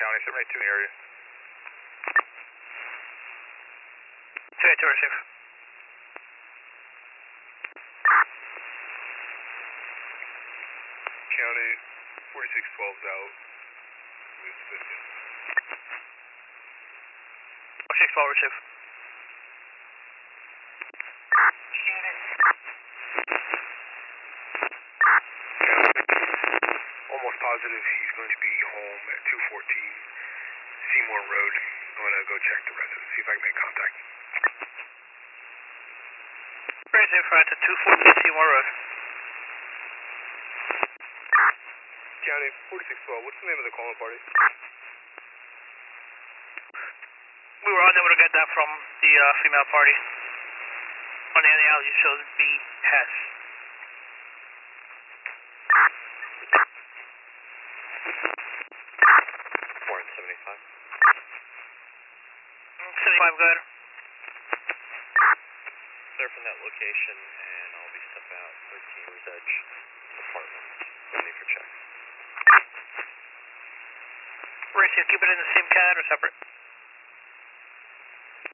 County, 782 in the area. 282, receive. County, 4612's out with Biscuit. 4612, receive. Almost positive he's going to be home at 214 Seymour Road. I'm going to go check the residence, see if I can make contact. Receive, right to 214 Seymour Road. County, 4612, what's the name of the calling party? We were unable to get that from the female party. On the NAL, it shows B Hess. 475. 75, good. Surfing that location, and I'll be stepping out 13 Rose Edge apartment. Ready for check. Receive, keep it in the same CAD or separate?